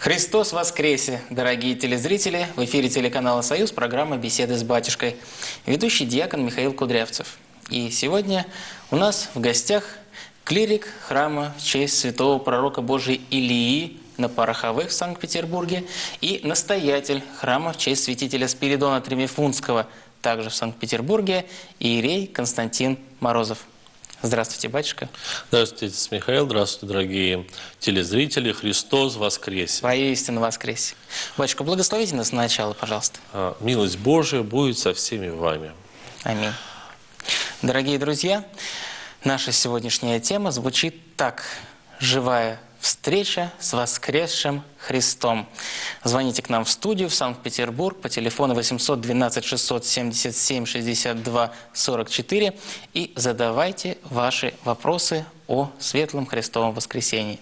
Христос воскресе, дорогие телезрители! В эфире телеканала «Союз» программа «Беседы с батюшкой». Ведущий диакон Михаил Кудрявцев. И сегодня у нас в гостях клирик храма в честь святого пророка Божия Илии на Пороховых в Санкт-Петербурге и настоятель храма в честь святителя Спиридона Тремифунтского также в Санкт-Петербурге иерей Константин Морозов. Здравствуйте, батюшка. Здравствуйте, Михаил. Здравствуйте, дорогие телезрители. Христос воскресе. Воистину воскресе. Батюшка, благословите нас на начало, пожалуйста. Милость Божия будет со всеми вами. Аминь. Дорогие друзья, наша сегодняшняя тема звучит так. Живая встреча с воскресшим Христом. Звоните к нам в студию в Санкт-Петербург по телефону 812 677 62 44 и задавайте ваши вопросы о светлом Христовом воскресении.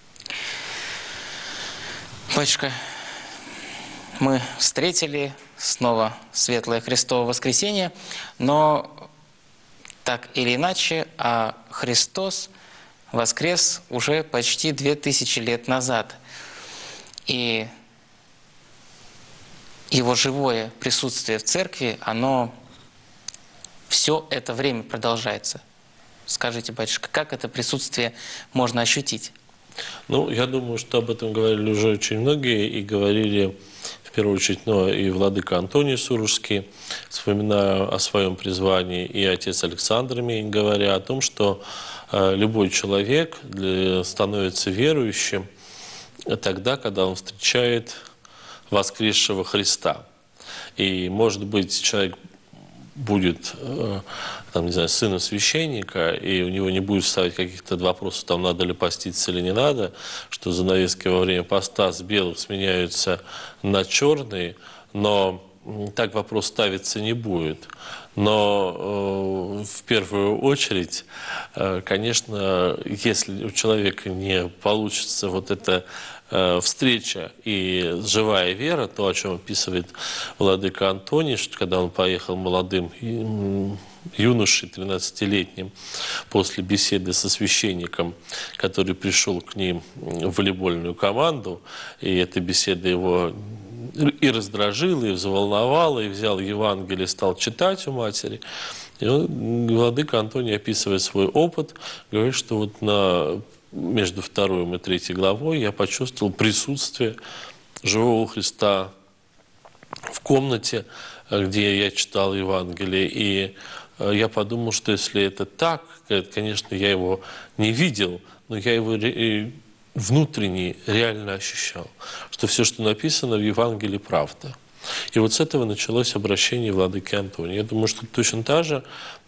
Батюшка, мы встретили снова светлое Христово воскресенье, но так или иначе, Христос воскрес уже почти 2000 лет назад. И его живое присутствие в церкви, оно все это время продолжается. Скажите, батюшка, как это присутствие можно ощутить? Ну, я думаю, что об этом говорили уже очень многие, и говорили, в первую очередь, и владыка Антоний Сурожский, вспоминая о своем призвании, и отец Александр Мень, говоря о том, что любой человек становится верующим тогда, когда он встречает воскресшего Христа. И, может быть, человек будет, там, не знаю, сыном священника, и у него не будет ставить каких-то вопросов, там, надо ли поститься или не надо, что занавески во время поста с белых сменяются на черные, но так вопрос ставиться не будет. Но в первую очередь, конечно, если у человека не получится вот эта встреча и живая вера, то, о чем описывает владыка Антоний, что когда он поехал молодым юношей, 13-летним, после беседы со священником, который пришел к ним в волейбольную команду, и эта беседа его и раздражила, и взволновала, и взял Евангелие, стал читать у матери. И владыка Антоний, описывая свой опыт, говорит, что вот между 2 и 3 главой я почувствовал присутствие живого Христа в комнате, где я читал Евангелие. И я подумал, что если это так, конечно, я его не видел, но я его внутренне реально ощущал, что все, что написано в Евангелии, правда. И вот с этого началось обращение владыки Антония. Я думаю, что точно так же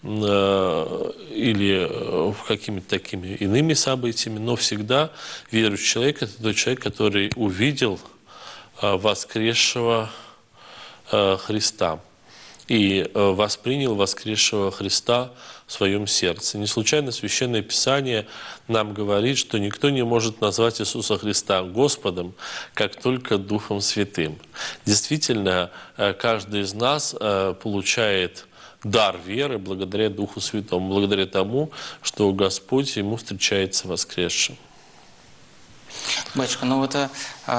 или какими-то такими иными событиями, но всегда верующий человек – это тот человек, который увидел воскресшего Христа и воспринял воскресшего Христа в своем сердце. Не случайно Священное Писание нам говорит, что никто не может назвать Иисуса Христа Господом, как только Духом Святым. Действительно, каждый из нас получает дар веры благодаря Духу Святому, благодаря тому, что Господь ему встречается воскресшим. Батюшка, ну это,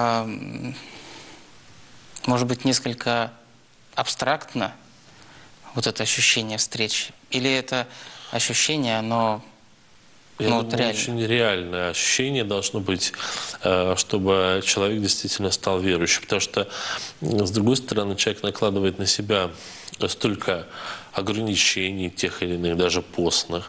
может быть, несколько абстрактно, вот это ощущение встречи? Или это ощущение, оно реально? реально? Очень реальное ощущение должно быть, чтобы человек действительно стал верующим. Потому что, с другой стороны, человек накладывает на себя столько ограничений, тех или иных, даже постных,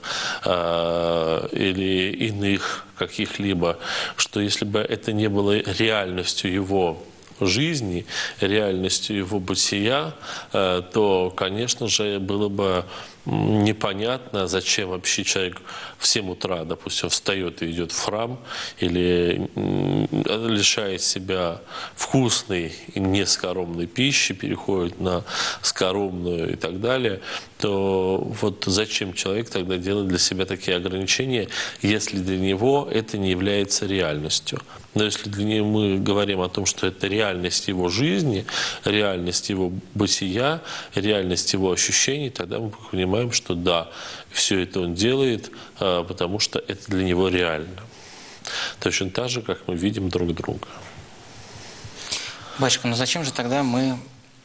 или иных каких-либо, что если бы это не было реальностью его жизни, реальностью его бытия, то, конечно же, было бы непонятно, зачем вообще человек в 7 утра, допустим, встает и идет в храм, или лишает себя вкусной и нескоромной пищи, переходит на скоромную и так далее, то вот зачем человек тогда делает для себя такие ограничения, если для него это не является реальностью? Но если для него мы говорим о том, что это реальность его жизни, реальность его бытия, реальность его ощущений, тогда мы понимаем, что да, все это он делает, потому что это для него реально. Точно так же, как мы видим друг друга. Батюшка, ну зачем же тогда мы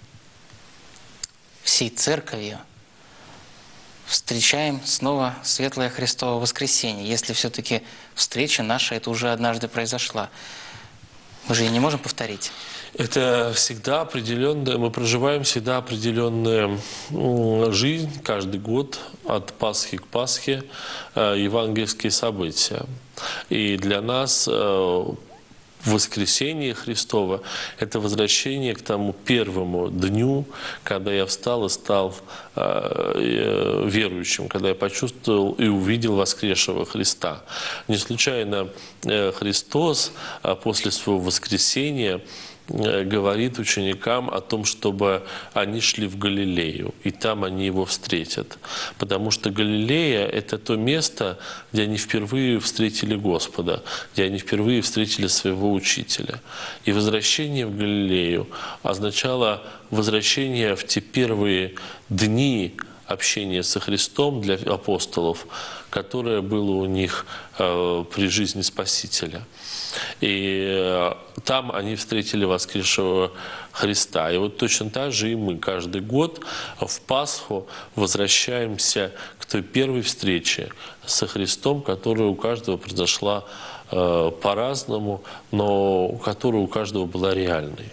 всей церковью встречаем снова Светлое Христово воскресенье, если все-таки встреча наша это уже однажды произошла? Мы же ее не можем повторить. Это всегда определенная, мы проживаем всегда определенную жизнь, каждый год, от Пасхи к Пасхе, евангельские события. И для нас воскресение Христово – это возвращение к тому первому дню, когда я встал и стал верующим, когда я почувствовал и увидел воскресшего Христа. Не случайно Христос после своего воскресения говорит ученикам о том, чтобы они шли в Галилею, и там они его встретят. Потому что Галилея – это то место, где они впервые встретили Господа, где они впервые встретили своего учителя. И возвращение в Галилею означало возвращение в те первые дни общения со Христом для апостолов, которое было у них при жизни Спасителя. И там они встретили воскресшего Христа. И вот точно так же и мы каждый год в Пасху возвращаемся к той первой встрече со Христом, которая у каждого произошла по-разному, но которая у каждого была реальной.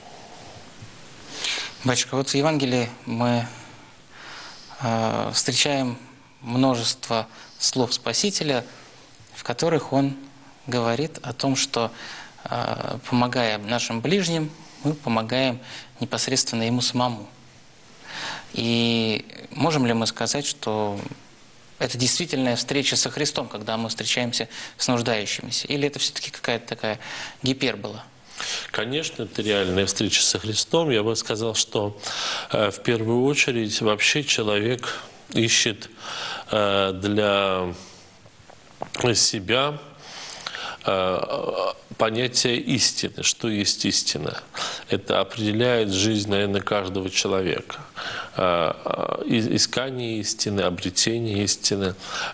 Батюшка, вот в Евангелии мы встречаем множество слов Спасителя, в которых Он говорит о том, что, помогая нашим ближним, мы помогаем непосредственно Ему самому. И можем ли мы сказать, что это действительная встреча со Христом, когда мы встречаемся с нуждающимися? Или это все-таки какая-то такая гипербола? Конечно, это реальная встреча со Христом. Я бы сказал, что в первую очередь вообще человек ищет для себя понятие истины. Что есть истина? Это определяет жизнь, наверное, каждого человека. Искание истины, обретение истины.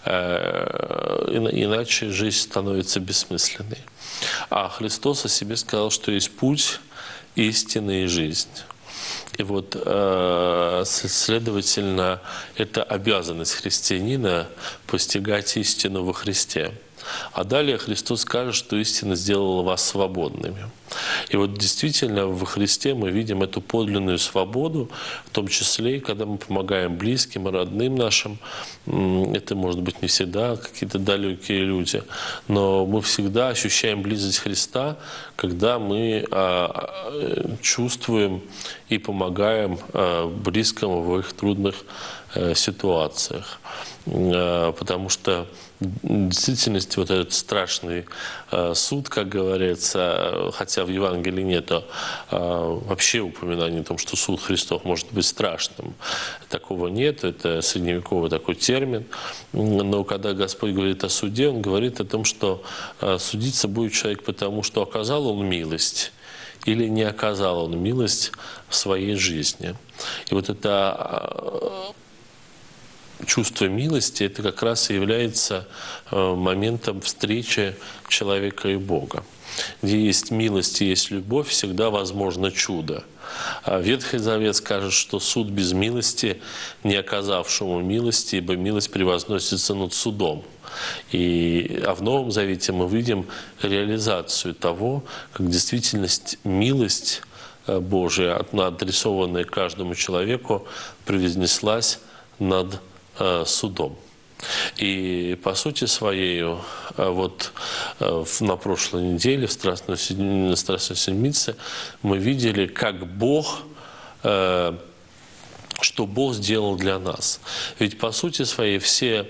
Иначе жизнь становится бессмысленной. А Христос о себе сказал, что есть путь, истина и жизнь. И вот, следовательно, это обязанность христианина постигать истину во Христе. А далее Христос скажет, что истина сделала вас свободными. И вот действительно во Христе мы видим эту подлинную свободу, в том числе и когда мы помогаем близким и родным нашим. Это может быть не всегда какие-то далекие люди, но мы всегда ощущаем близость Христа, когда мы чувствуем и помогаем близкому в их трудных ситуациях. Потому что в действительности вот этот страшный суд, как говорится, хотя в Евангелии нет вообще упоминания о том, что суд Христов может быть страшным. Такого нет, это средневековый такой термин. Но когда Господь говорит о суде, Он говорит о том, что судиться будет человек потому, что оказал он милость или не оказал он милость в своей жизни. И вот это чувство милости, это как раз и является моментом встречи человека и Бога. Где есть милость и есть любовь, всегда возможно чудо. А Ветхий Завет скажет, что суд без милости, не оказавшему милости, ибо милость превозносится над судом. А в Новом Завете мы видим реализацию того, как в действительности милость Божия, адресованная каждому человеку, превознеслась над судом. И по сути своей, вот на прошлой неделе в Страстной Седмице мы видели, как Бог, что Бог сделал для нас. Ведь по сути своей все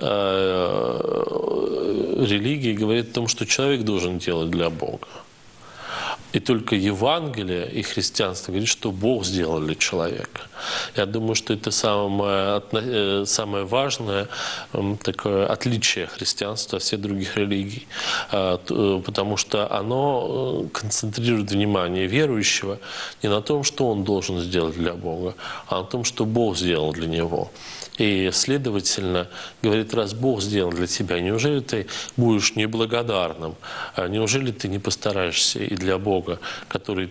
религии говорят о том, что человек должен делать для Бога. И только Евангелие и христианство говорит, что Бог сделал для человека. Я думаю, что это самое важное такое отличие христианства от всех других религий. Потому что оно концентрирует внимание верующего не на том, что он должен сделать для Бога, а на том, что Бог сделал для него. И, следовательно, говорит, раз Бог сделал для тебя, неужели ты будешь неблагодарным? Неужели ты не постараешься и для Бога, который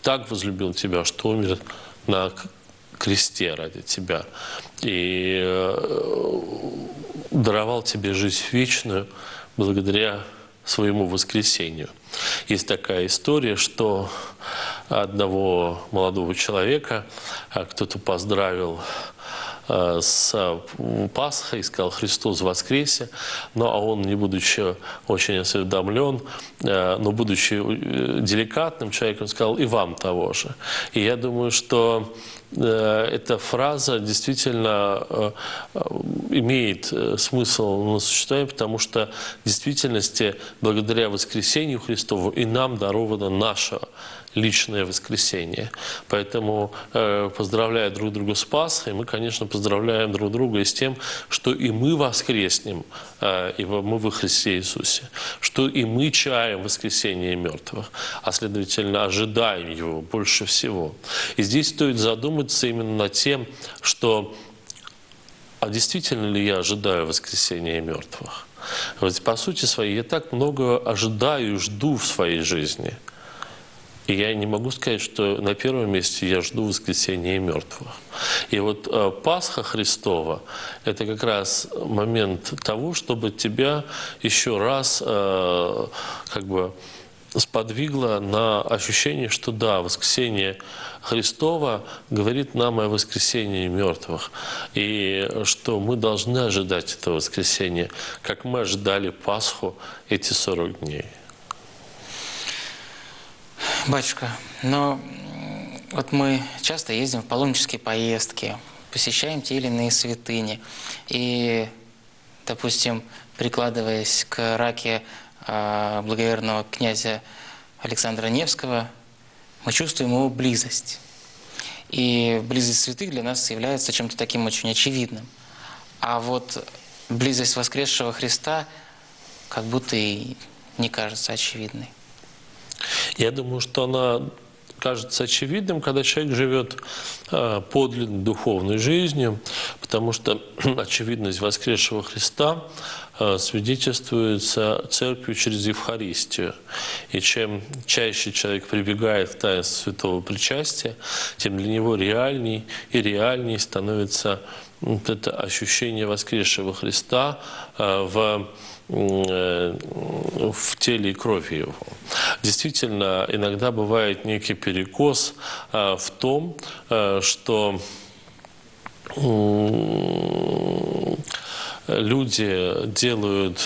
так возлюбил тебя, что умер на кресте ради тебя и даровал тебе жизнь вечную благодаря своему воскресению. Есть такая история, что одного молодого человека кто-то поздравил с Пасхой, сказал: «Христос воскресе», но он, не будучи очень осведомлен, но будучи деликатным человеком, сказал: «И вам того же». И я думаю, что эта фраза действительно имеет смысл на существование, потому что в действительности благодаря воскресению Христову и нам даровано наше личное воскресение. Поэтому, поздравляя друг друга с Пасхой, мы, конечно, поздравляем друг друга и с тем, что и мы воскреснем, ибо мы во Христе Иисусе, что и мы чаем воскресение мертвых, а следовательно ожидаем его больше всего. И здесь стоит задуматься именно над тем, что а действительно ли я ожидаю воскресения мертвых? Вот по сути своей я так много ожидаю и жду в своей жизни. И я не могу сказать, что на первом месте я жду воскресения мертвых. И вот Пасха Христова – это как раз момент того, чтобы тебя еще раз как бы сподвигло на ощущение, что да, воскресение Христова говорит нам о воскресении мертвых, и что мы должны ожидать этого воскресения, как мы ожидали Пасху эти 40 дней. Батюшка, но вот мы часто ездим в паломнические поездки, посещаем те или иные святыни. И, допустим, прикладываясь к раке благоверного князя Александра Невского, мы чувствуем его близость. И близость святых для нас является чем-то таким очень очевидным. А вот близость воскресшего Христа как будто и не кажется очевидной. Я думаю, что она кажется очевидным, когда человек живет подлинной духовной жизнью, потому что очевидность воскресшего Христа свидетельствуется Церковью через Евхаристию. И чем чаще человек прибегает к таинству святого причастия, тем для него реальней и реальней становится вот это ощущение воскресшего Христа в теле и крови Его. Действительно, иногда бывает некий перекос в том, что люди делают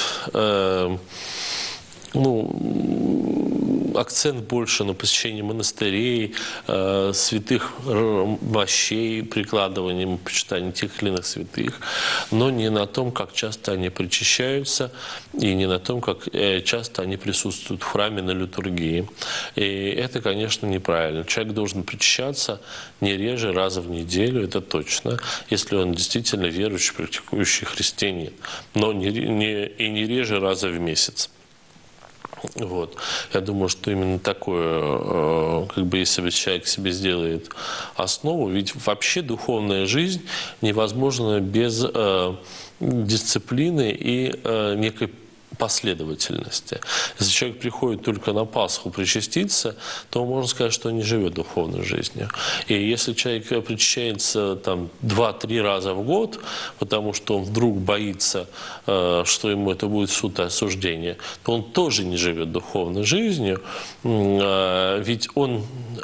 акцент больше на посещении монастырей, святых мощей, прикладыванием почитания тех или иных святых, но не на том, как часто они причащаются, и не на том, как часто они присутствуют в храме на литургии. И это, конечно, неправильно. Человек должен причащаться не реже раза в неделю, это точно, если он действительно верующий, практикующий христианин, но не реже раза в месяц. Вот. Я думаю, что именно такое, как бы, если человек себе сделает основу, ведь вообще духовная жизнь невозможна без дисциплины и некой последовательности. Если человек приходит только на Пасху причаститься, то можно сказать, что он не живет духовной жизнью. И если человек причащается там 2-3 раза в год, потому что он вдруг боится, что ему это будет суд и осуждение, то он тоже не живет духовной жизнью, ведь он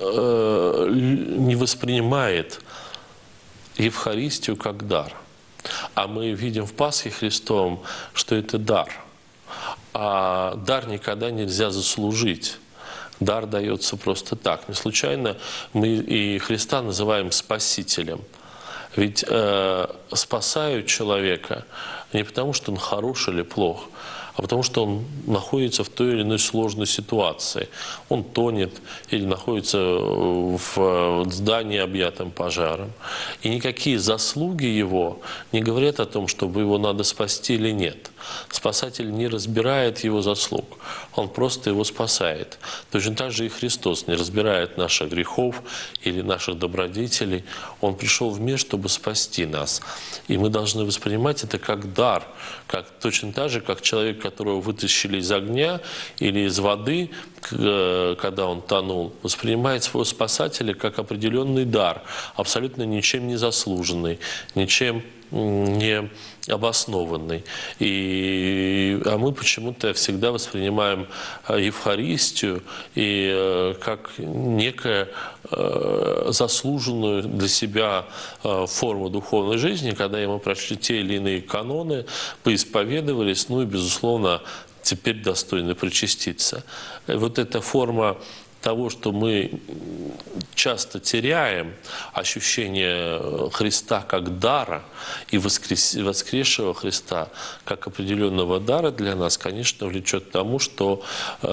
не воспринимает Евхаристию как дар. А мы видим в Пасхе Христовом, что это дар. А дар никогда нельзя заслужить. Дар дается просто так. Не случайно мы и Христа называем Спасителем. Ведь спасают человека не потому, что он хорош или плох, а потому что он находится в той или иной сложной ситуации. Он тонет или находится в здании, объятом пожаром. И никакие заслуги его не говорят о том, чтобы его надо спасти или нет. Спасатель не разбирает его заслуг, он просто его спасает. Точно так же и Христос не разбирает наших грехов или наших добродетелей. Он пришел в мир, чтобы спасти нас. И мы должны воспринимать это как дар, как, точно так же, как человек которого вытащили из огня или из воды, когда он тонул, воспринимает своего спасателя как определенный дар, абсолютно ничем не заслуженный, ничем не обоснованный. А мы почему-то всегда воспринимаем Евхаристию как некую заслуженную для себя форму духовной жизни, когда мы прошли те или иные каноны, поисповедовались, ну и, безусловно, теперь достойны причаститься. Вот эта форма того, что мы часто теряем ощущение Христа как дара и воскресшего Христа как определенного дара для нас, конечно, влечет к тому, что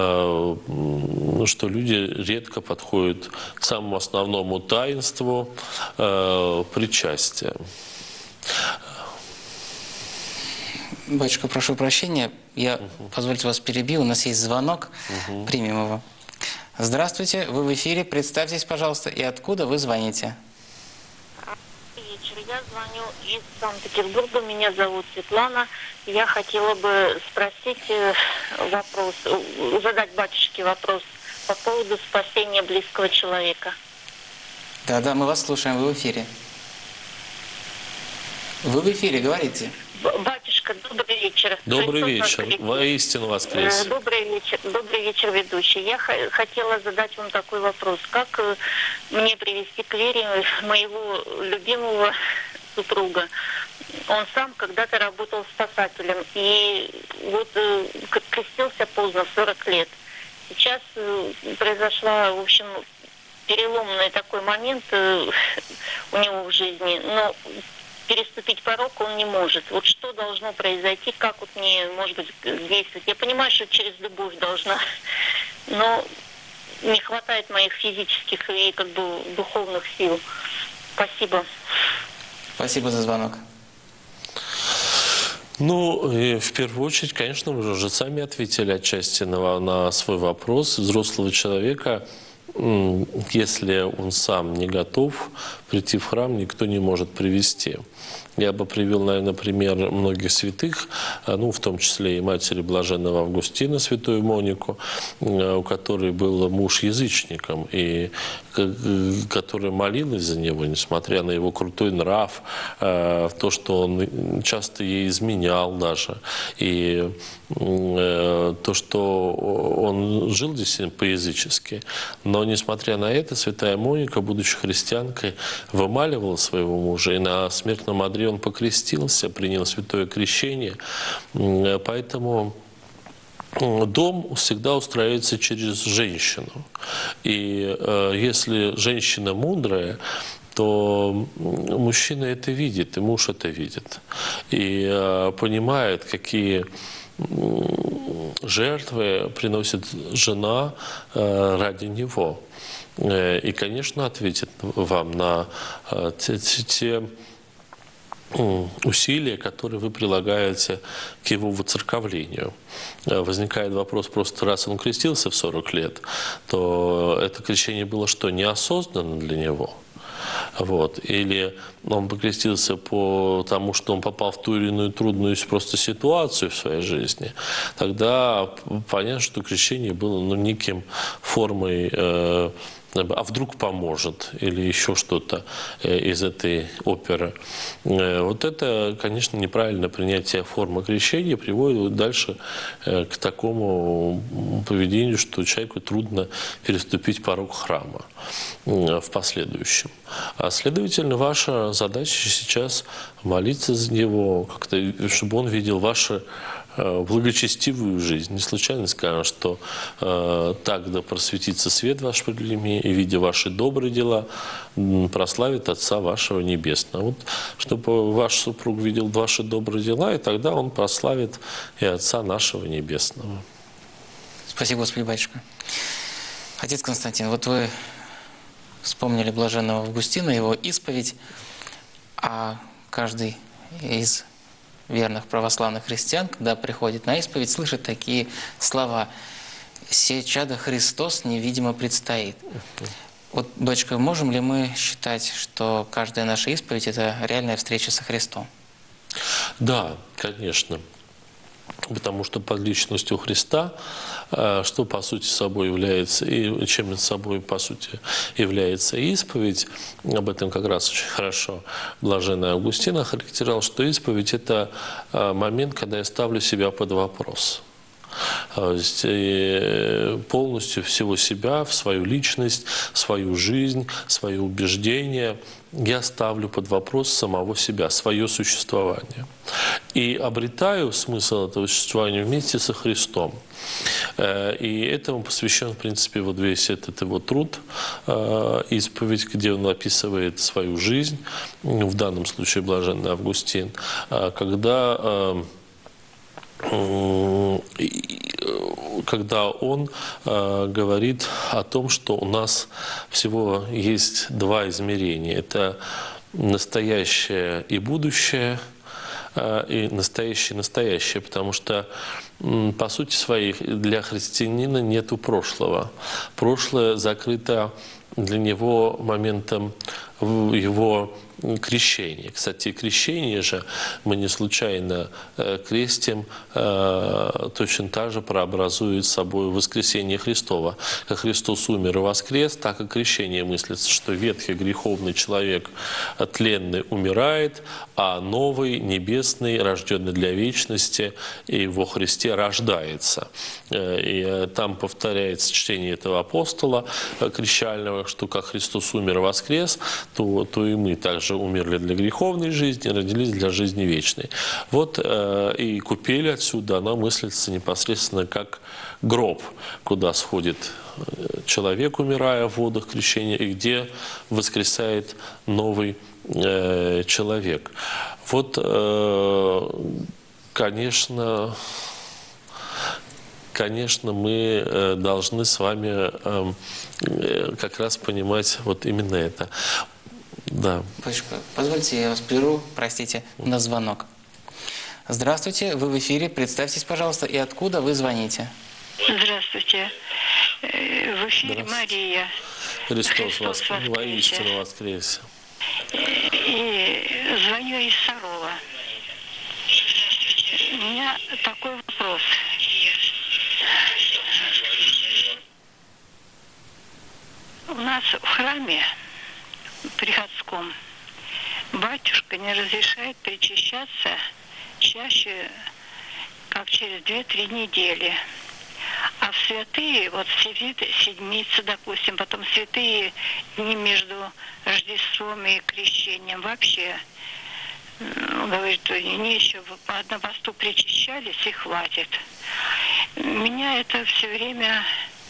люди редко подходят к самому основному таинству причастия. Батюшка, прошу прощения, позвольте вас перебью, у нас есть звонок, примем его. Здравствуйте, вы в эфире, представьтесь, пожалуйста, и откуда вы звоните? Вечер. Я звоню из Санкт-Петербурга, меня зовут Светлана. Я хотела бы спросить вопрос, задать батюшке вопрос по поводу спасения близкого человека. Да, мы вас слушаем, вы в эфире. Вы в эфире, говорите. Батюшка, добрый вечер. Добрый вечер. Воистину воскрес. Добрый вечер, ведущий. Я хотела задать вам такой вопрос. Как мне привести к вере моего любимого супруга? Он сам когда-то работал спасателем и вот крестился поздно, в 40 лет. Сейчас произошла, в общем, переломный такой момент у него в жизни, но переступить порог он не может. Вот что должно произойти, как вот мне, может быть, действовать? Я понимаю, что через любовь должна, но не хватает моих физических и как бы духовных сил. Спасибо. Спасибо за звонок. Ну, в первую очередь, конечно, вы уже сами ответили отчасти на свой вопрос. Взрослого человека, если он сам не готов прийти в храм, никто не может привести. Я бы привел, наверное, пример многих святых, ну, в том числе и матери блаженного Августина, святую Монику, у которой был муж язычником, и которая молилась за него, несмотря на его крутой нрав, то, что он часто ей изменял даже, и то, что он жил действительно по-язычески. Но, несмотря на это, святая Моника, будучи христианкой, вымаливала своего мужа, и на смертном одре он покрестился, принял святое крещение. Поэтому дом всегда устраивается через женщину. И если женщина мудрая, то мужчина это видит, и муж это видит. И понимает, какие жертвы приносит жена ради него. И, конечно, ответит вам на те усилия, которые вы прилагаете к его воцерковлению. Возникает вопрос, просто раз он крестился в 40 лет, то это крещение было что, неосознанно для него? Вот. Или он покрестился потому, что он попал в ту или иную трудную просто ситуацию в своей жизни, тогда понятно, что крещение было неким формой а вдруг поможет, или еще что-то из этой оперы. Вот это, конечно, неправильное принятие формы крещения приводит дальше к такому поведению, что человеку трудно переступить порог храма в последующем. А следовательно, ваша задача сейчас молиться за него, как-то, чтобы он видел ваши благочестивую жизнь. Не случайно сказано, что так да просветится свет ваш пред людьми, и, видя ваши добрые дела, прославит Отца вашего Небесного. Вот, чтобы ваш супруг видел ваши добрые дела, и тогда он прославит и Отца нашего Небесного. Спасибо, Господи, батюшка. Отец Константин, вот вы вспомнили блаженного Августина, его исповедь, а каждый из верных православных христиан, когда приходит на исповедь, слышит такие слова: «Се чадо Христос невидимо предстоит». Вот, дочка, можем ли мы считать, что каждая наша исповедь – это реальная встреча со Христом? Да, конечно. Потому что под личностью Христа, что по сути собой является, и чем собой по сути является исповедь, об этом как раз очень хорошо блаженный Августин охарактеризовал, что исповедь – это момент, когда я ставлю себя под вопрос. То есть полностью всего себя, в свою личность, свою жизнь, свои убеждения я ставлю под вопрос самого себя, свое существование. И обретаю смысл этого существования вместе со Христом. И этому посвящен, в принципе, вот весь этот его труд, исповедь, где он описывает свою жизнь, в данном случае блаженный Августин, когда он говорит о том, что у нас всего есть два измерения. Это настоящее и будущее, и настоящее, потому что по сути своей для христианина нету прошлого. Прошлое закрыто для него моментом его крещения. Кстати, крещение же мы не случайно крестим, точно так же прообразует собой воскресение Христова. Как Христос умер и воскрес, так и крещение мыслится, что ветхий греховный человек тленный умирает, а новый, небесный, рожденный для вечности, и во Христе рождается. И там повторяется чтение этого апостола крещального, что как Христос умер и воскрес, то и мы также умерли для греховной жизни, родились для жизни вечной. Вот и купель отсюда, она мыслится непосредственно как гроб, куда сходит человек, умирая в водах крещения, и где воскресает новый человек. Вот, конечно, мы должны с вами как раз понимать вот именно это. Да. Позвольте, я вас прерву, простите, на звонок. Здравствуйте, вы в эфире, представьтесь, пожалуйста, и откуда вы звоните? Здравствуйте. В эфире Мария. Христос воистину воскресе. И звоню из Сарова. У меня такой вопрос. У нас в храме приходском батюшка не разрешает причащаться чаще, как через 2-3 недели. А в святые, вот седмицы, допустим, потом святые дни между Рождеством и Крещением, вообще, говорит, они еще по однопосту причащались и хватит. Меня это все время,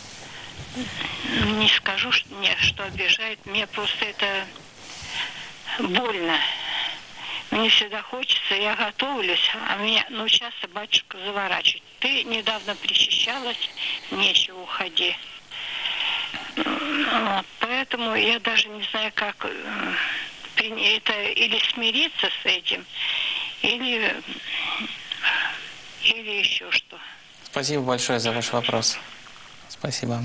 не скажу, что обижает, мне просто это больно. Мне всегда хочется, я готовлюсь, а меня, часто батюшка заворачивает. Ты недавно причащалась, нечего, уходи. Вот, поэтому я даже не знаю, как это или смириться с этим, или еще что. Спасибо большое за ваш вопрос. Спасибо.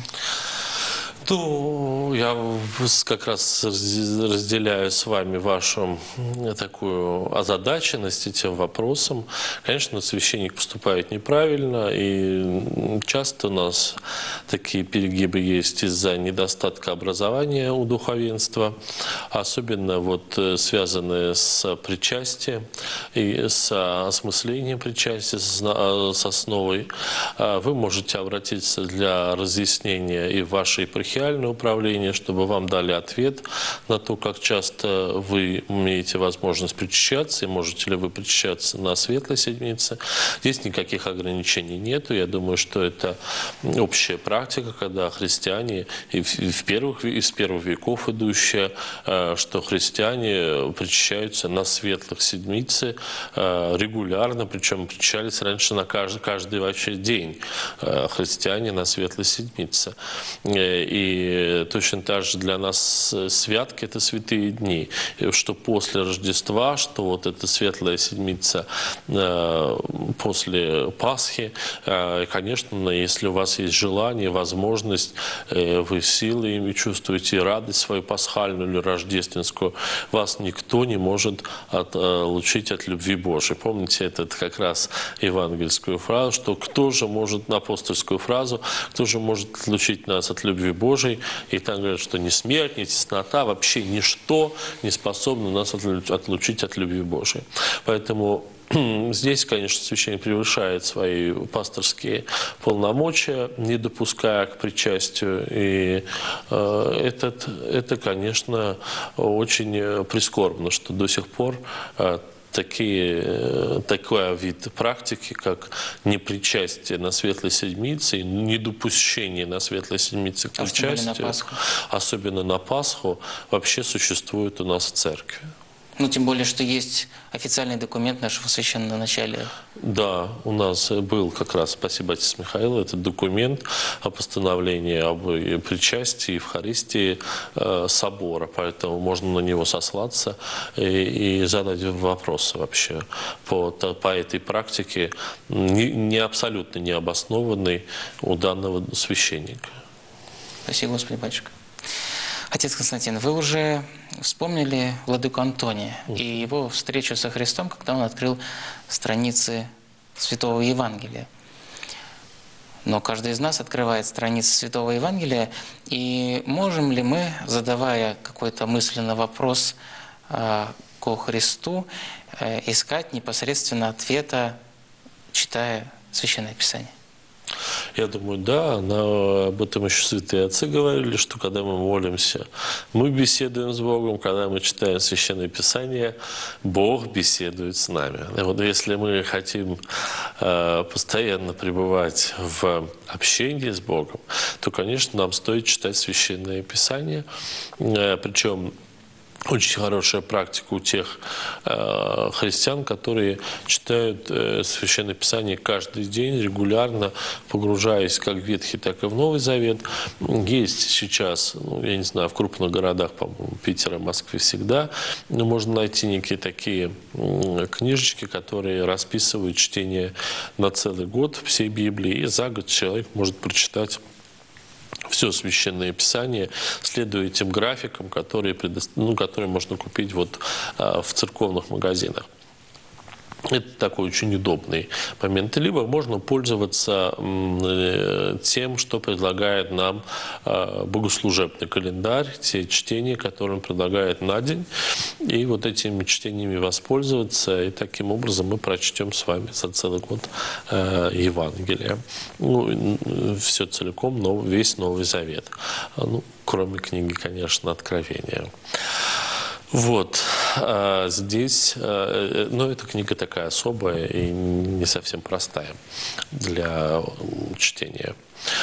Ну, я как раз разделяю с вами вашу такую озадаченность этим вопросом. Конечно, священник поступает неправильно, и часто у нас такие перегибы есть из-за недостатка образования у духовенства, особенно вот связанные с причастием и с осмыслением причастия, с основой. Вы можете обратиться для разъяснения и в вашей епархиальное управление, чтобы вам дали ответ на то, как часто вы имеете возможность причащаться, и можете ли вы причащаться на Светлой Седмице. Здесь никаких ограничений нету. Я думаю, что это общая практика, когда христиане, из первых веков идущие, что христиане причащаются на Светлых Седмице регулярно, причем причащались раньше на каждый вообще день христиане на Светлой Седмице. И И точно так же для нас святки – это святые дни. И что после Рождества, что вот эта светлая седмица после Пасхи. Конечно, если у вас есть желание, возможность, вы силы ими чувствуете, радость свою пасхальную или рождественскую, вас никто не может отлучить от любви Божией. Помните этот как раз евангельскую фразу, что кто же может, апостольскую фразу, кто же может отлучить нас от любви Божией? И там говорят, что ни смерть, ни теснота, вообще ничто не способно нас отлучить от любви Божией. Поэтому здесь, конечно, священник превышает свои пасторские полномочия, не допуская к причастию. И это, конечно, очень прискорбно, что до сих пор такой вид практики, как непричастие на Светлой Седмице и недопущение на Светлой Седмице к причастию, особенно на Пасху, вообще существует у нас в церкви. Ну, тем более, что есть официальный документ нашего священноначалия. Да, у нас был как раз, спасибо, отец Михаил, этот документ о постановлении об причастии, Евхаристии собора, поэтому можно на него сослаться и задать вопросы вообще по этой практике, не абсолютно необоснованной у данного священника. Спасибо, Господи, батюшка. Отец Константин, вы уже вспомнили владыку Антония и его встречу со Христом, когда он открыл страницы Святого Евангелия. Но каждый из нас открывает страницы Святого Евангелия, и можем ли мы, задавая какой-то мысленный вопрос ко Христу, искать непосредственно ответа, читая Священное Писание? Я думаю, да, об этом еще святые отцы говорили, что когда мы молимся, мы беседуем с Богом, когда мы читаем Священное Писание, Бог беседует с нами. И вот если мы хотим постоянно пребывать в общении с Богом, то, конечно, нам стоит читать Священное Писание, причем очень хорошая практика у тех христиан, которые читают Священное Писание каждый день, регулярно погружаясь как в Ветхий, так и в Новый Завет. Есть сейчас, я не знаю, в крупных городах, по-моему, Питера, Москве всегда, но можно найти некие такие книжечки, которые расписывают чтение на целый год всей Библии, и за год человек может прочитать все Священное Писание, следуя тем графикам, которые можно купить вот в церковных магазинах. Это такой очень удобный момент. Либо можно пользоваться тем, что предлагает нам богослужебный календарь, те чтения, которые он предлагает на день. И вот этими чтениями воспользоваться. И таким образом мы прочтем с вами за целый год Евангелие. Все целиком, весь Новый Завет. Кроме книги, конечно, Откровения. Вот, здесь, эта книга такая особая и не совсем простая для чтения.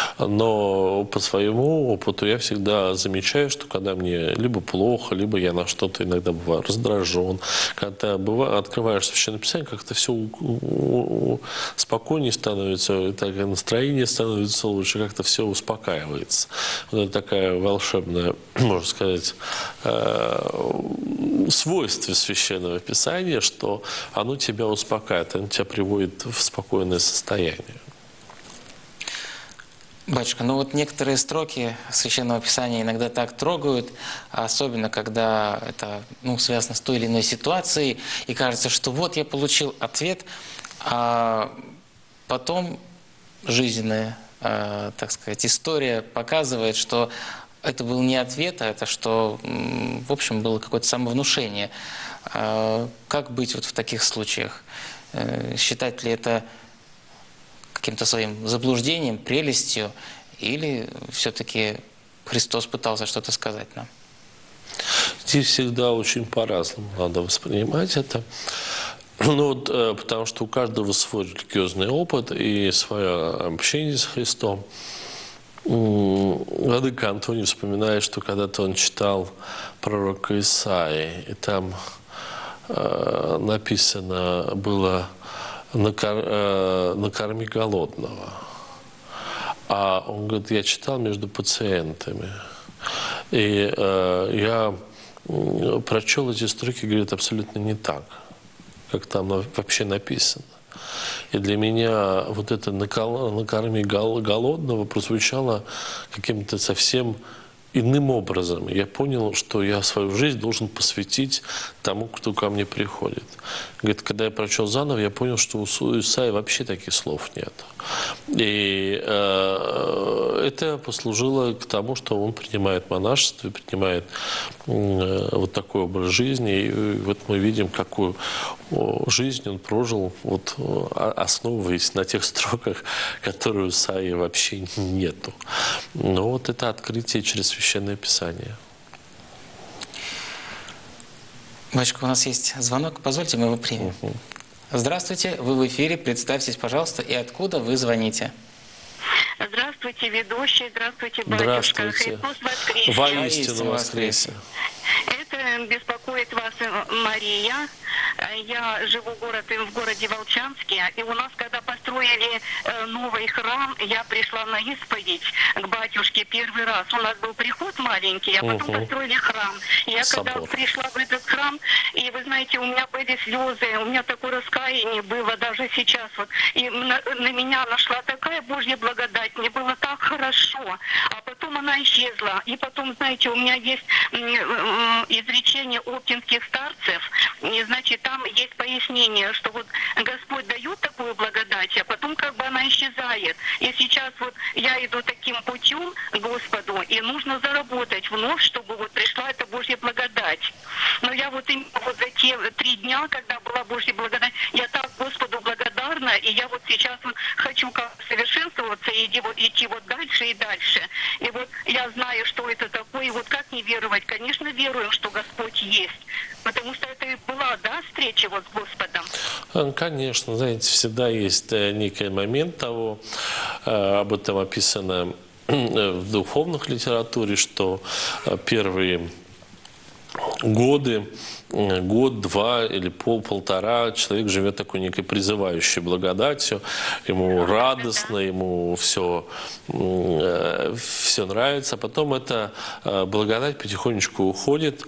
Но по своему опыту я всегда замечаю, что когда мне либо плохо, либо я на что-то иногда бываю раздражен, когда открываешь Священное Писание, как-то все спокойнее становится, так и настроение становится лучше, как-то все успокаивается. Вот это такая волшебная, можно сказать, свойство Священного Писания, что оно тебя успокаивает, оно тебя приводит в спокойное состояние. Батюшка, некоторые строки Священного Писания иногда так трогают, особенно когда это связано с той или иной ситуацией, и кажется, что вот я получил ответ, а потом жизненная, так сказать, история показывает, что это был не ответ, а это что, в общем, было какое-то самовнушение. Как быть вот в таких случаях? Считать ли это каким-то своим заблуждением, прелестью, или все-таки Христос пытался что-то сказать нам? Здесь всегда очень по-разному надо воспринимать это. Потому что у каждого свой религиозный опыт и свое общение с Христом. Владыка Антоний вспоминает, что когда-то он читал пророка Исаии, и там написано было: накорми голодного. А он говорит, я читал между пациентами. И я прочел эти строки, говорит, абсолютно не так, как там вообще написано. И для меня вот это «накорми голодного» прозвучало каким-то совсем иным образом. Я понял, что я свою жизнь должен посвятить тому, кто ко мне приходит. Говорит, когда я прочел заново, я понял, что у Исаии вообще таких слов нет. И это послужило к тому, что он принимает монашество, принимает вот такой образ жизни. И вот мы видим, какую жизнь он прожил, вот, основываясь на тех строках, которые у Исаии вообще нету. Но вот это открытие через Священное Писание. Батюшка, у нас есть звонок. Позвольте, мы его примем. Здравствуйте, вы в эфире. Представьтесь, пожалуйста, и откуда вы звоните? Здравствуйте, ведущий. Здравствуйте, батюшка. Здравствуйте. Христос воскресе. Воистину воскресе. Это беспокоит вас Мария. Я живу в городе Волчанске, и у нас, когда построили новый храм, я пришла на исповедь к батюшке первый раз. У нас был приход маленький, а потом построили храм. Я когда пришла в этот храм, и вы знаете, у меня были слезы, у меня такое раскаяние было даже сейчас. Вот. И на меня нашла такая Божья благодать, мне было так хорошо. А потом она исчезла. И потом, знаете, у меня есть изречение оптинских старцев, и, значит, там есть пояснение, что вот Господь дает такую благодать, а потом как бы она исчезает. И сейчас вот я иду таким путем к Господу, и нужно заработать вновь, чтобы вот пришла эта Божья благодать. Но я вот именно вот за те 3 дня, когда была Божья благодать, я так Господу благодарна, и я вот сейчас вот хочу как совершенствоваться и идти вот дальше и дальше. И вот я знаю, что это такое, и вот как не веровать? Конечно, верую, что Господь есть. Потому что это и была, да, встреча вот с Господом? Конечно, знаете, всегда есть некий момент того, об этом описано в духовных литературе, что первые годы, год, 2 или полтора человек живет такой некой призывающей благодатью, ему радостно, ему все нравится, а потом эта благодать потихонечку уходит,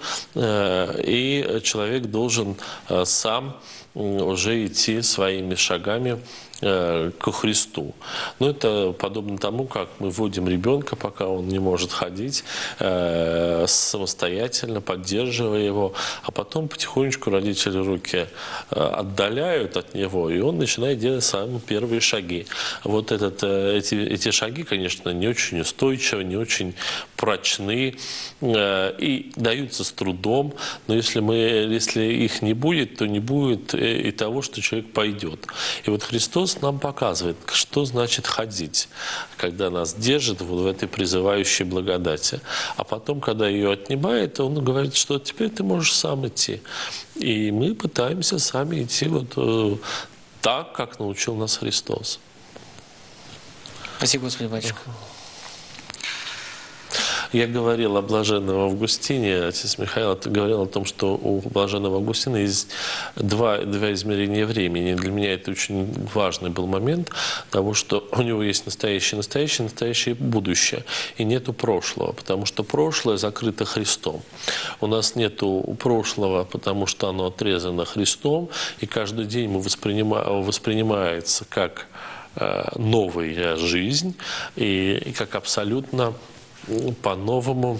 и человек должен сам уже идти своими шагами ко Христу. Но это подобно тому, как мы вводим ребенка, пока он не может ходить, самостоятельно, поддерживая его, а потом потихонечку родители руки отдаляют от него, и он начинает делать самые первые шаги. Вот эти шаги, конечно, не очень устойчивы, не очень прочны и даются с трудом, но если их не будет, то не будет и того, что человек пойдет. И вот Христос нам показывает, что значит ходить, когда нас держит вот в этой призывающей благодати. А потом, когда ее отнимает, он говорит, что теперь ты можешь сам идти. И мы пытаемся сами идти вот так, как научил нас Христос. Спасибо, Господи, батюшка. Я говорил о блаженном Августине, отец Михаил говорил о том, что у блаженного Августина есть два измерения времени. Для меня это очень важный был момент того, что у него есть настоящее будущее, и нету прошлого, потому что прошлое закрыто Христом. У нас нету прошлого, потому что оно отрезано Христом, и каждый день мы воспринимается как новая жизнь, и как абсолютно по-новому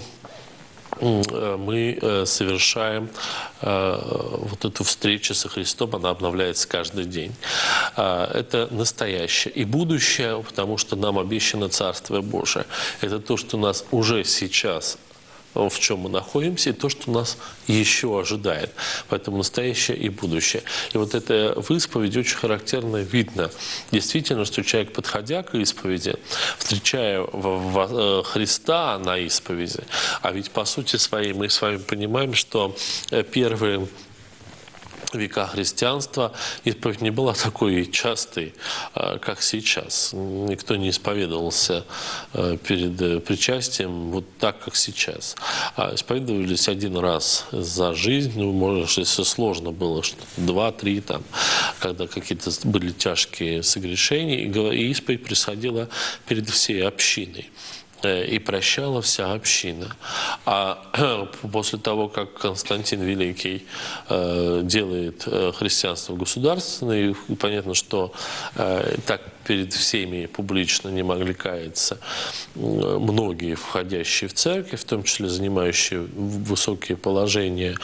мы совершаем вот эту встречу со Христом, она обновляется каждый день. Это настоящее и будущее, потому что нам обещано Царствие Божие. Это то, что нас уже сейчас, в чем мы находимся, и то, что нас еще ожидает. Поэтому настоящее и будущее. И вот это в исповеди очень характерно видно. Действительно, что человек, подходя к исповеди, встречая Христа на исповеди, а ведь по сути своей мы с вами понимаем, что первые века христианства исповедь не была такой частой, как сейчас. Никто не исповедовался перед причастием вот так, как сейчас. А исповедовались один раз за жизнь, ну, может, если сложно было, что 2-3, там, когда какие-то были тяжкие согрешения, и исповедь происходила перед всей общиной. И прощала вся община. А после того, как Константин Великий делает христианство государственное, понятно, что так перед всеми публично не могли каяться многие входящие в церковь, в том числе занимающие высокие положения,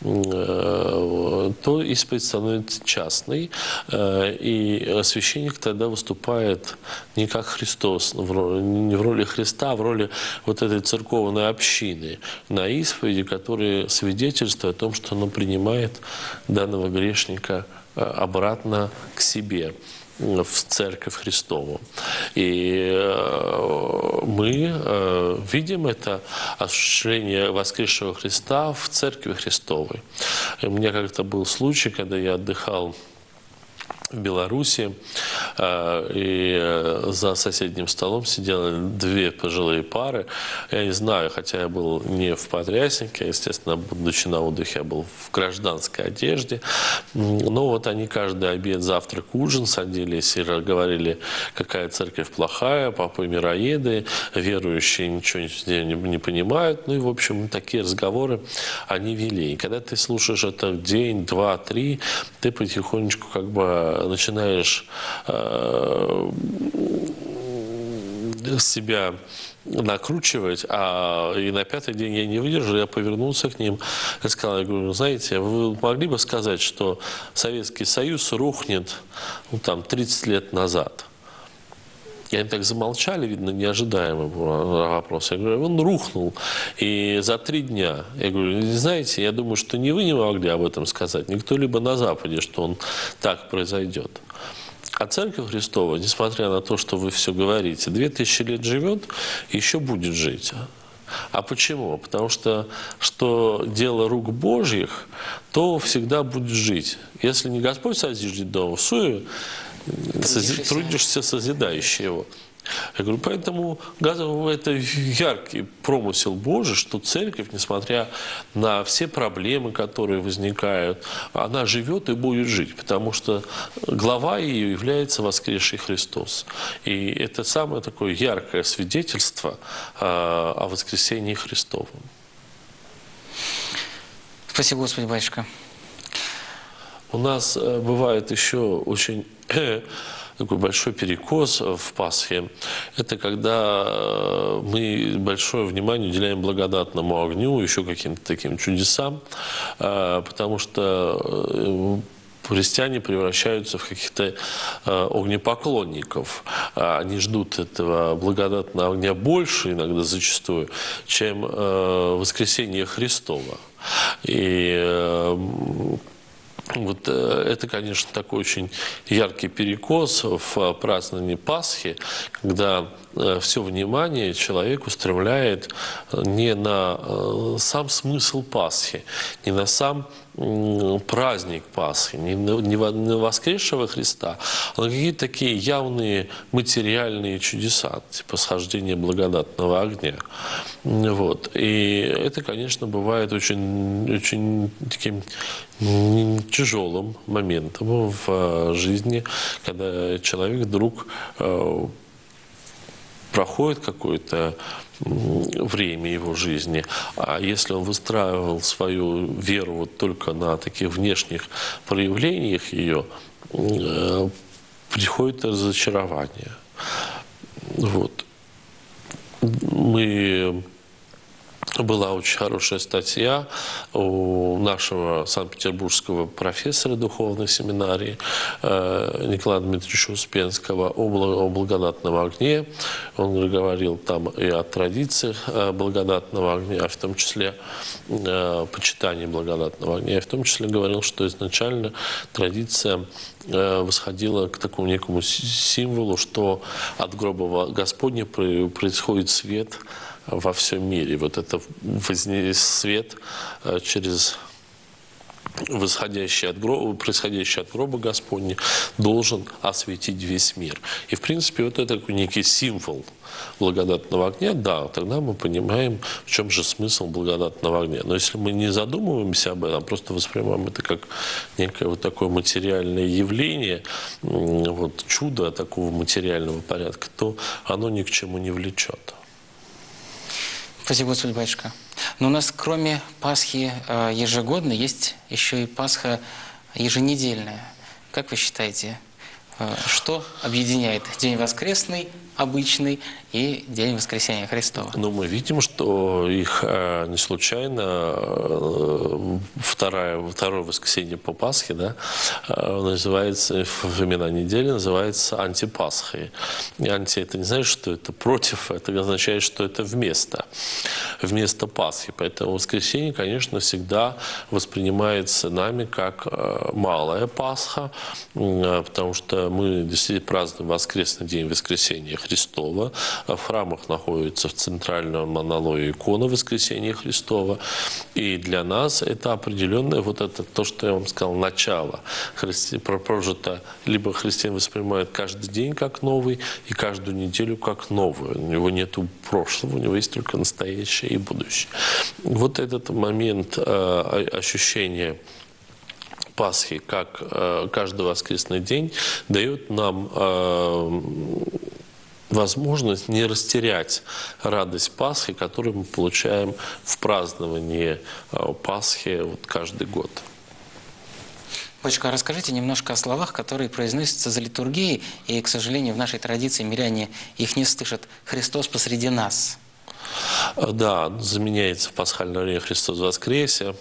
то исповедь становится частной, и священник тогда выступает не как Христос, не в роли Христа, а в роли вот этой церковной общины на исповеди, которая свидетельствует о том, что он принимает данного грешника обратно к себе, в Церковь Христову. И мы видим это осуществление воскресшего Христа в Церкви Христовой. И у меня как-то был случай, когда я отдыхал в Беларуси, и за соседним столом сидели две пожилые пары. Я не знаю, хотя я был не в подряснике, естественно, будучи на отдыхе, я был в гражданской одежде. Но вот они каждый обед, завтрак, ужин садились и говорили, какая церковь плохая, папы мироеды, верующие ничего не понимают. Ну и, в общем, такие разговоры они вели. И когда ты слушаешь это день, два, три, ты потихонечку как бы начинаешь себя накручивать, и на пятый день я не выдержал, я повернулся к ним и сказал, я говорю, знаете, вы могли бы сказать, что Советский Союз рухнет, ну, там, 30 лет назад? И они так замолчали, видно, неожидаемый вопрос. Я говорю, он рухнул. И за 3 дня. Я говорю, знаете, я думаю, что не вы не могли об этом сказать, никто либо на Западе, что он так произойдет. А Церковь Христова, несмотря на то, что вы все говорите, 2000 лет живет и еще будет жить. А почему? Потому что дело рук Божьих, то всегда будет жить. Если не Господь созиждет дом в суе, трудишься, созидающий его. Я говорю, поэтому это яркий промысел Божий, что церковь, несмотря на все проблемы, которые возникают, она живет и будет жить, потому что глава ее является воскресший Христос. И это самое такое яркое свидетельство о воскресении Христовом. Спасибо, Господи, батюшка. У нас бывает еще очень такой большой перекос в Пасхе. Это когда мы большое внимание уделяем благодатному огню, еще каким-то таким чудесам, потому что христиане превращаются в каких-то огнепоклонников. Они ждут этого благодатного огня больше, иногда зачастую, чем воскресение Христова. И вот это, конечно, такой очень яркий перекос в праздновании Пасхи, когда все внимание человек устремляет не на сам смысл Пасхи, не на сам праздник Пасхи, не на воскресшего Христа, а на какие-то такие явные материальные чудеса, типа схождения благодатного огня. Вот. И это, конечно, бывает очень таким тяжелым моментом в жизни, когда человек вдруг проходит какое-то время его жизни, а если он выстраивал свою веру вот только на таких внешних проявлениях ее, приходит разочарование. Вот. Была очень хорошая статья у нашего санкт-петербургского профессора духовной семинарии Николая Дмитриевича Успенского о благодатном огне. Он говорил там и о традициях благодатного огня, в том числе почитании благодатного огня, и в том числе говорил, что изначально традиция восходила к такому некому символу, что от гроба Господня происходит свет во всем мире. Вот это свет через происходящий от гроба Господня, должен осветить весь мир. И, в принципе, вот это такой некий символ благодатного огня, да, тогда мы понимаем, в чем же смысл благодатного огня. Но если мы не задумываемся об этом, просто воспринимаем это как некое вот такое материальное явление, вот чудо такого материального порядка, то оно ни к чему не влечет. Спасибо, Господи, батюшка. Но у нас кроме Пасхи ежегодной есть еще и Пасха еженедельная. Как вы считаете, что объединяет День воскресный, обычный, и День воскресения Христова? Ну, мы видим, что их не случайно второе воскресенье по Пасхе, да, называется, времена недели называется антипасхой. И анти — это не значит, что это против, это означает, что это вместо Пасхи. Поэтому воскресенье, конечно, всегда воспринимается нами как малая Пасха, потому что мы действительно празднуем воскресный день воскресения Христова. В храмах находится в центральном аналое икона Воскресения Христова. И для нас это определенное, вот это то, что я вам сказал, начало прожито. Либо христиан воспринимает каждый день как новый и каждую неделю как новую. У него нет прошлого, у него есть только настоящее и будущее. Вот этот момент ощущения Пасхи, как каждый воскресный день, дает нам возможность не растерять радость Пасхи, которую мы получаем в праздновании Пасхи вот каждый год. Батюшка, расскажите немножко о словах, которые произносятся за литургией, и, к сожалению, в нашей традиции миряне их не слышат. «Христос посреди нас». Да, заменяется в пасхальное время «Христос воскресе».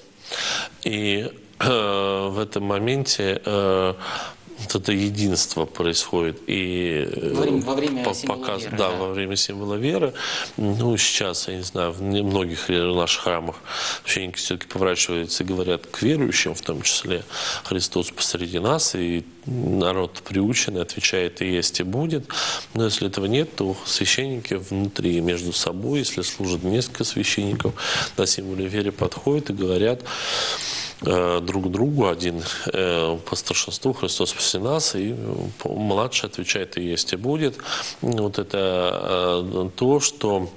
И в этом моменте вот это единство происходит и во время символа веры. Да, во время символа веры. Ну, сейчас, я не знаю, в многих наших храмах священники все-таки поворачиваются и говорят к верующим, в том числе «Христос посреди нас», и народ приученный отвечает «и есть, и будет». Но если этого нет, то священники внутри, между собой, если служат несколько священников, на символе веры подходят и говорят друг другу, один по старшинству «Христос посреди нас», и младший отвечает «и есть, и будет». Вот это то, что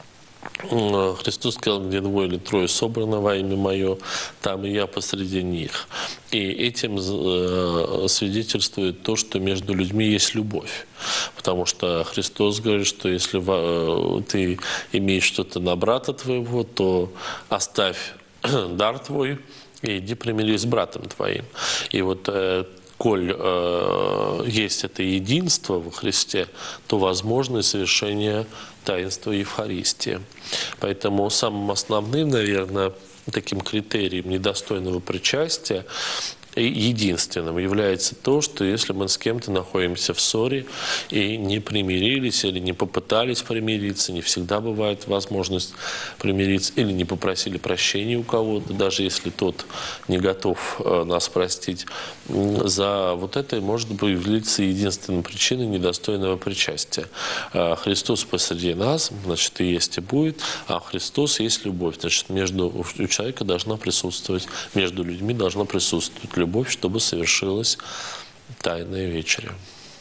Христос сказал: где двое или трое собрано во имя Мое, там и я посреди них. И этим свидетельствует то, что между людьми есть любовь. Потому что Христос говорит, что если ты имеешь что-то на брата твоего, то оставь дар твой и иди примирись с братом твоим. И вот коль есть это единство во Христе, то возможно и совершение таинства Евхаристии. Поэтому самым основным, наверное, таким критерием недостойного причастия и единственным является то, что если мы с кем-то находимся в ссоре и не примирились или не попытались примириться, не всегда бывает возможность примириться, или не попросили прощения у кого-то, даже если тот не готов нас простить, за вот это может являться единственной причиной недостойного причастия. Христос посреди нас, значит, и есть, и будет, а Христос есть любовь. Значит, у человека должна присутствовать, между людьми должна присутствовать любовь, чтобы совершилась Тайная вечеря.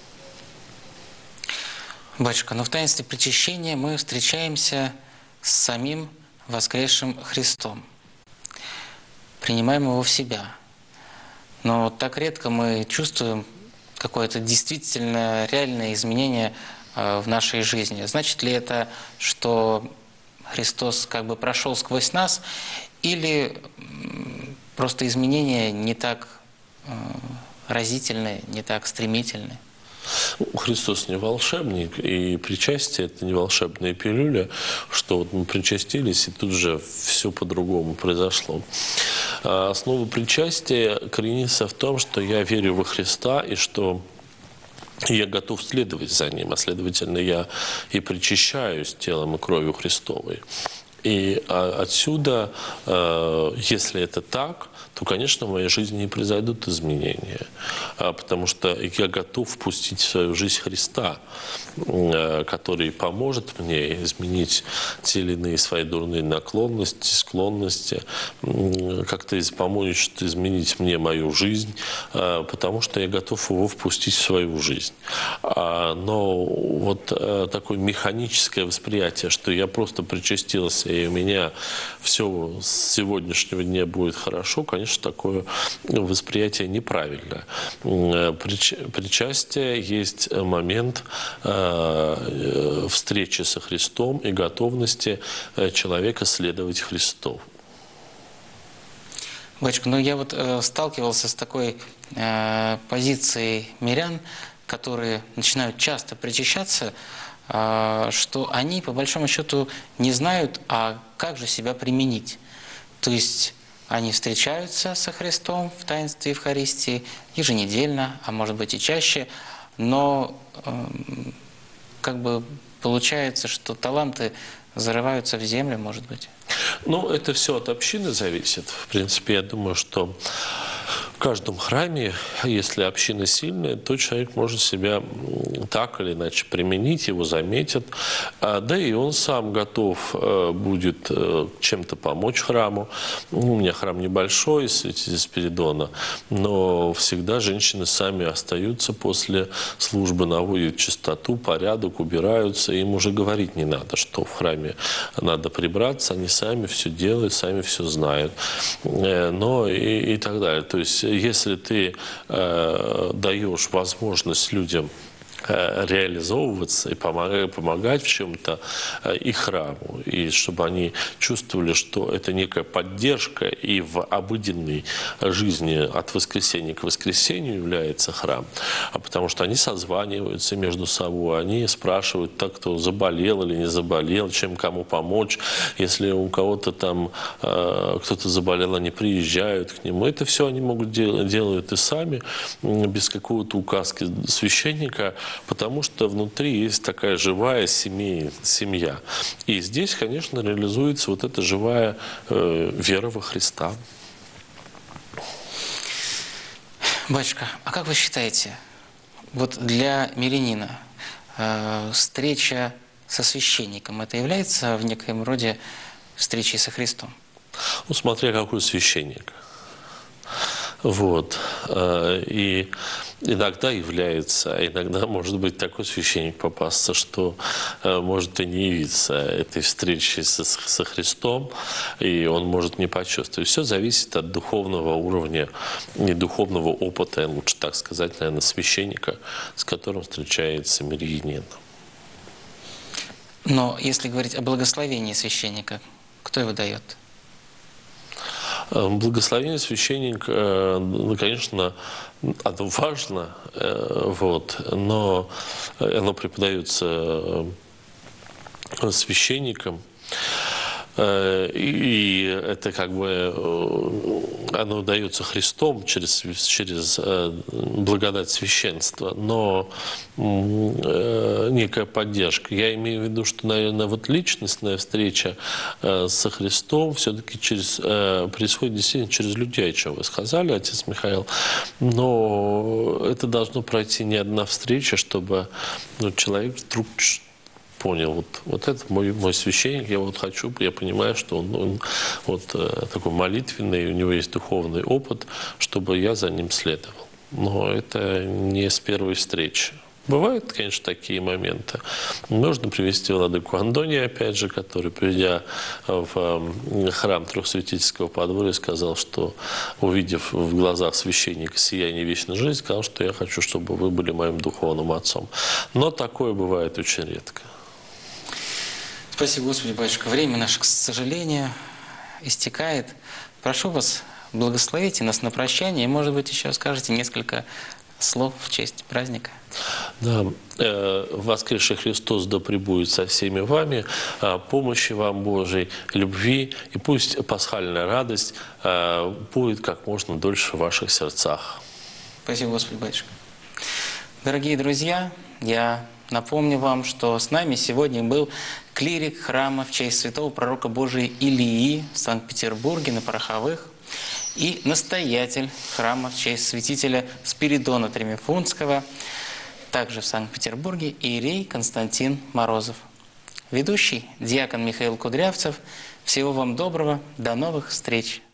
Батюшка, но в таинстве причащения мы встречаемся с самим воскресшим Христом. Принимаем Его в себя. Но так редко мы чувствуем какое-то действительно реальное изменение в нашей жизни. Значит ли это, что Христос как бы прошел сквозь нас, или просто изменения не так разительные, не так стремительные? Христос не волшебник, и причастие – это не волшебная пилюля, что вот мы причастились, и тут же все по-другому произошло. Основа причастия коренится в том, что я верю во Христа, и что я готов следовать за Ним, а следовательно, я и причащаюсь телом и кровью Христовой. И отсюда, если это так, то, конечно, в моей жизни не произойдут изменения, потому что я готов впустить в свою жизнь Христа, который поможет мне изменить те или иные свои дурные наклонности, склонности, как-то помочь изменить мне мою жизнь, потому что я готов его впустить в свою жизнь. Но вот такое механическое восприятие, что я просто причастился, и у меня все с сегодняшнего дня будет хорошо, конечно, такое восприятие неправильное. Причастие есть момент встречи со Христом и готовности человека следовать Христу. Батюшка, ну я вот сталкивался с такой позицией мирян, которые начинают часто причащаться, что они, по большому счету, не знают, а как же себя применить. То есть они встречаются со Христом в таинстве Евхаристии еженедельно, а может быть и чаще, но как бы получается, что таланты зарываются в землю, может быть. Ну, это все от общины зависит. В принципе, я думаю, что в каждом храме, если община сильная, то человек может себя так или иначе применить, его заметят. Да и он сам готов будет чем-то помочь храму. У меня храм небольшой, святителя Спиридона, но всегда женщины сами остаются после службы, наводят чистоту, порядок, убираются. Им уже говорить не надо, что в храме надо прибраться, они сами все делают, сами все знают. Но и так далее. То есть, если ты даешь возможность людям реализовываться и помогать в чем-то и храму, и чтобы они чувствовали, что это некая поддержка, и в обыденной жизни от воскресенья к воскресенью является храм, потому что они созваниваются между собой, они спрашивают, так, кто заболел или не заболел, чем кому помочь, если у кого-то там кто-то заболел, они приезжают к нему, это все они могут делают и сами, без какого-то указки священника, потому что внутри есть такая живая семья. И здесь, конечно, реализуется вот эта живая вера во Христа. Батюшка, а как вы считаете, вот для мирянина встреча со священником, это является в некоем роде встречей со Христом? Ну, смотря какой священник. Вот. И иногда является, а иногда может быть такой священник попасться, что может и не явиться этой встречи со Христом, и он может не почувствовать. Все зависит от духовного уровня и духовного опыта, лучше так сказать, наверное, священника, с которым встречается мирянин. Но если говорить о благословении священника, кто его дает? Благословение священника, ну, конечно, оно важно, вот, но оно преподается священником, и это как бы оно дается Христом через благодать священства, но некая поддержка. Я имею в виду, что, наверное, вот личностная встреча со Христом все-таки происходит действительно через людей, о чем вы сказали, отец Михаил, но это должно пройти не одна встреча, чтобы человек вдруг понял, вот это мой священник, я вот хочу, я понимаю, что он вот такой молитвенный, у него есть духовный опыт, чтобы я за ним следовал. Но это не с первой встречи. Бывают, конечно, такие моменты. Можно привести владыку Андония, опять же, который, придя в храм Трехсвятительского подворья, сказал, что, увидев в глазах священника сияние вечной жизни, сказал, что я хочу, чтобы вы были моим духовным отцом. Но такое бывает очень редко. Спасибо, Господи, батюшка. Время наше, к сожалению, истекает. Прошу вас, благословите нас на прощание, и, может быть, еще скажете несколько слов в честь праздника. Да, воскресший Христос да пребудет со всеми вами, помощи вам Божией, любви, и пусть пасхальная радость будет как можно дольше в ваших сердцах. Спасибо, Господи, батюшка. Дорогие друзья, я напомню вам, что с нами сегодня был клирик храма в честь святого пророка Божия Илии в Санкт-Петербурге на Пороховых и настоятель храма в честь святителя Спиридона Тремифунтского, также в Санкт-Петербурге, иерей Константин Морозов. Ведущий диакон Михаил Кудрявцев. Всего вам доброго, до новых встреч!